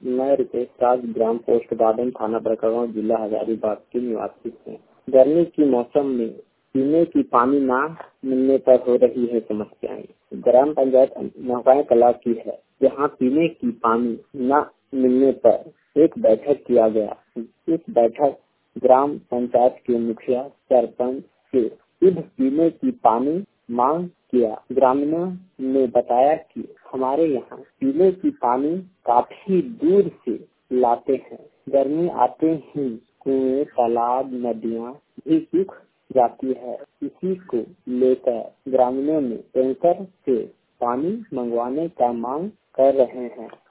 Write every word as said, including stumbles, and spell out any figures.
मैं रितेश राज, ग्राम पोस्ट बादन, थाना बड़कागांव, जिला हजारीबाग के निवासी हूँ। गर्मी की मौसम में पीने की पानी ना मिलने पर हो रही है समस्याएं। ग्राम पंचायत नौकाएं कला की है, जहाँ पीने की पानी न मिलने पर एक बैठक किया गया। इस बैठक ग्राम पंचायत के मुखिया सरपंच से शुद्ध पीने की पानी मांग किया। ग्रामीणों ने बताया कि हमारे यहाँ पीने की पानी काफी दूर से लाते हैं। गर्मी आते ही कुएं, तालाब, नदियाँ भी सूख जाती है। इसी को लेकर ग्रामीणों ने टैंकर से पानी मंगवाने का मांग कर रहे हैं।